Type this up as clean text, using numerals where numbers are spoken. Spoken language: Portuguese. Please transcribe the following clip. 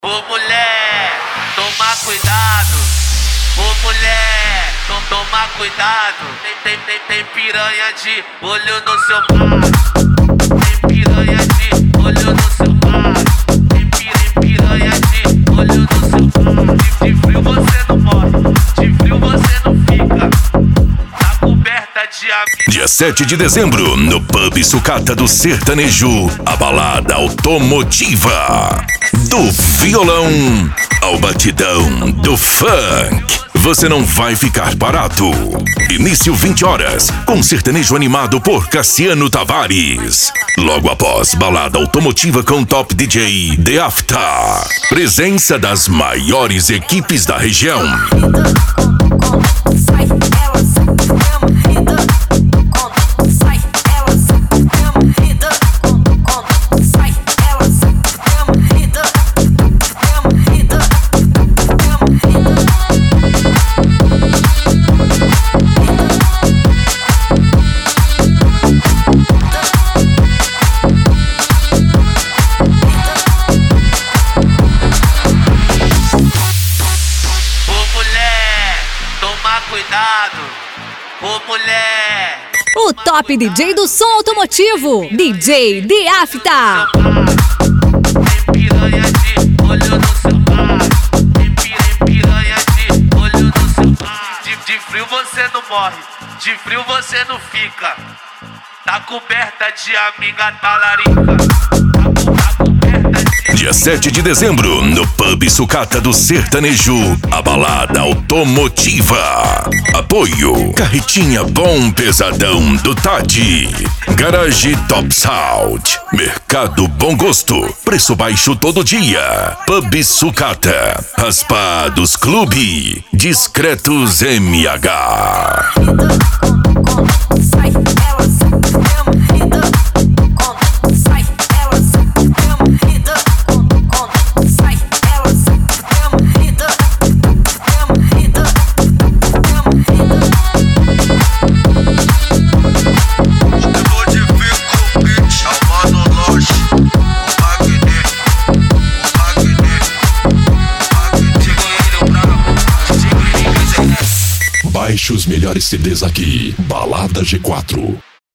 Ô mulher, toma cuidado. Ô mulher, toma cuidado. Tem piranha de olho no seu par. Tem piranha de olho no seu par. Tem piranha de olho no seu par. De frio você não morre, de frio você não fica. Tá coberta de amigo. Dia 7 de dezembro, no Pub Sucata do Sertanejo, a balada automotiva. Do violão ao batidão do funk. Você não vai ficar parado. Início 20 horas, com sertanejo animado por Cassiano Tavares. Logo após, balada automotiva com Top DJ The After. Presença das maiores equipes da região. Cuidado, ô mulher. O top DJ do som automotivo, DJ The After. Tem piranha de olho no seu par. Tem piranha de olho no seu par. De frio você não morre, de frio você não fica. Tá coberta de amiga talarica. Dia 7 de dezembro, no Pub Sucata do Sertanejo, a balada automotiva. Apoio: Carretinha Bom Pesadão do Tati, Garage Top Sound, Mercado Bom Gosto, preço baixo todo dia. Pub Sucata, Raspados Clube, Discretos MH. Baixe os melhores CDs aqui. Balada G4.